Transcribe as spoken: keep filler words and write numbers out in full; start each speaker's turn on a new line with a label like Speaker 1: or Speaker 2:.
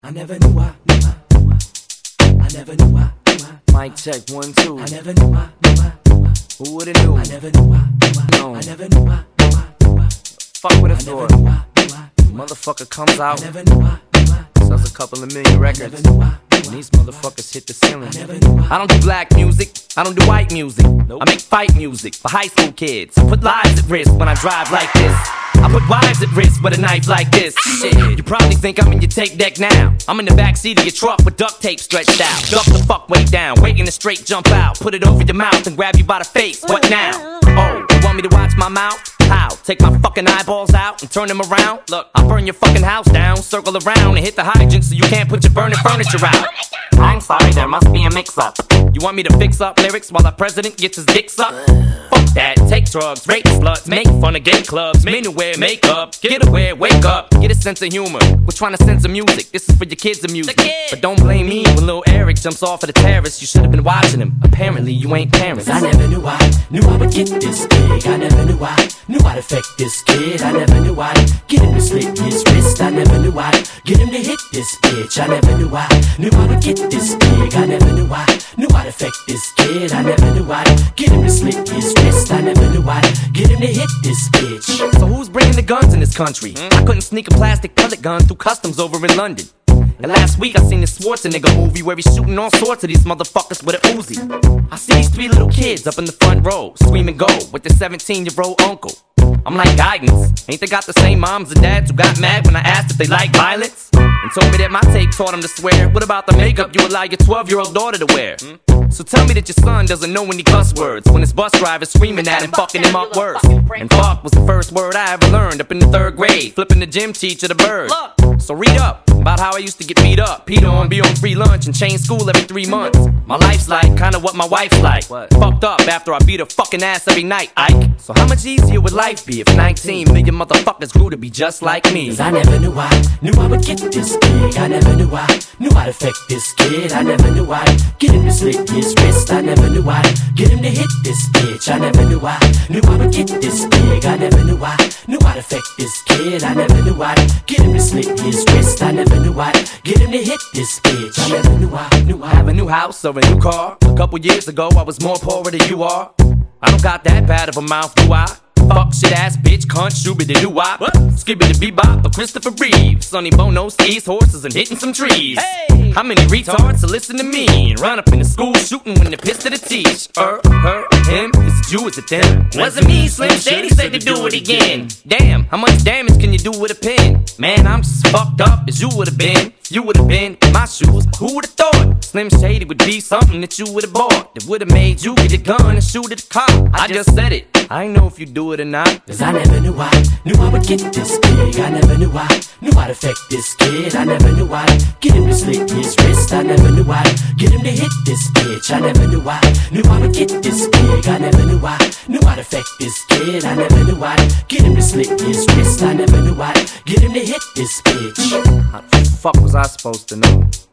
Speaker 1: I never knew I, knew I, knew I, I never knew I, knew I.
Speaker 2: Mic check one, two.
Speaker 1: I never knew I, knew I, knew I.
Speaker 2: Who would've knew?
Speaker 1: I never knew I, knew I.
Speaker 2: No.
Speaker 1: I never knew I, knew I, knew I.
Speaker 2: Fuck with a
Speaker 1: I
Speaker 2: thought.
Speaker 1: never knew I, knew I, knew I.
Speaker 2: Motherfucker comes
Speaker 1: I
Speaker 2: out,
Speaker 1: never knew I, knew I, knew I.
Speaker 2: sells a couple of million
Speaker 1: I
Speaker 2: records.
Speaker 1: never knew I, knew
Speaker 2: And
Speaker 1: I.
Speaker 2: these motherfuckers hit the ceiling.
Speaker 1: I never knew I.
Speaker 2: I don't do black music, I don't do white music. I make fight music for high school kids. I put lives at risk when I drive like this. I put wives at risk with a knife like this. Shit, you probably think I'm in your tape deck now. I'm in the backseat of your truck with duct tape stretched out. Duck the fuck way down, waiting to straight jump out. Put it over your mouth and grab you by the face. What now? Oh, you want me to watch my mouth? How? Take my fucking eyeballs out and turn them around? Look, I'll burn your fucking house down, circle around and hit the hydrant so you can't put your burning furniture out. I'm sorry, there must be a mix-up. You want me to fix up lyrics while the president gets his dick sucked? Fuck that, take drugs, rape sluts, make fun of gay clubs, men who wear makeup, get aware, wake up, get a sense of humor. We're trying to censor music, this is for your kids' amusement. But don't blame me when little Eric jumps off of the terrace. You should have been watching him, apparently you ain't parents.
Speaker 1: I never knew I, knew I would get this big. I never knew I, knew I'd affect this kid. I never knew I'd get him to slit his wrist. I never knew I'd get him to hit this bitch. I never knew I, knew I would get this big. I never knew I, knew I'd affect this kid. I never knew I'd get him to slit his wrist. I never knew I'd get him to hit this bitch.
Speaker 2: So who's bringing the guns in this country? I couldn't sneak a plastic pellet gun through customs over in London. And last week I seen this Schwarzenegger movie where he's shooting all sorts of these motherfuckers with an Uzi. I see these three little kids up in the front row, screaming go, with their seventeen-year-old uncle. I'm like, guidance, ain't they got the same moms and dads who got mad when I asked if they like violence? And told me that my tape taught them to swear. What about the makeup you allow your twelve-year-old daughter to wear? So tell me that your son doesn't know any cuss words when his bus driver's screaming at him, fucking him up worse. And fuck was the first word I ever learned up in the third grade, flipping the gym teacher the bird. So read up about how I used to get beat up, peed on, be on free lunch, and change school every three months. My life's like kinda what my wife's like. Fucked up after I beat her fucking ass every night, Ike. So how much easier would life be if nineteen million motherfuckers grew to be just like me?
Speaker 1: Cause I never knew I, knew I would get this big. I never knew I, knew I'd affect this kid. I never knew I'd get him to slit his wrist. I never knew I'd get him to hit this bitch. I never knew I, knew I would get this big. I never knew I, knew I'd affect this kid. I never knew I'd get him to slit his wrist. I never knew I'd get him to hit this bitch. I never knew I, knew I
Speaker 2: have a new house or a new car. A couple years ago I was more poorer than you are. I don't got that bad of a mouth, do I? Fuck shit ass bitch, cunt, shooby doo wop. Skibbity bebop, but Christopher Reeve. Sonny Bono skis horses and hitting some trees. Hey, how many retards to listen to me and run up in the school shooting when they're pissed at the teach? Er, her, him, is it you, is it them? Wasn't me, Slim Shady said to do it again. Damn, how much damage can you do with a pen? Man, I'm just fucked up as you would've been. You would've been in my shoes, but who would've thought Slim Shady would be something that you would've bought that would've made you get a gun and shoot at the cop? I just said it, I ain't know if you do it or not.
Speaker 1: Cause I never knew I, knew I would get this big. I never knew I, knew I'd affect this kid. I never knew I'd get him to slit his wrist. I never knew I'd get him to hit this bitch. I never knew I, knew I would get this big. I never knew I, knew I'd affect this kid. I never knew I'd get him to slit his wrist. I never knew I'd get him to hit this bitch.
Speaker 2: How the fuck was I supposed to know?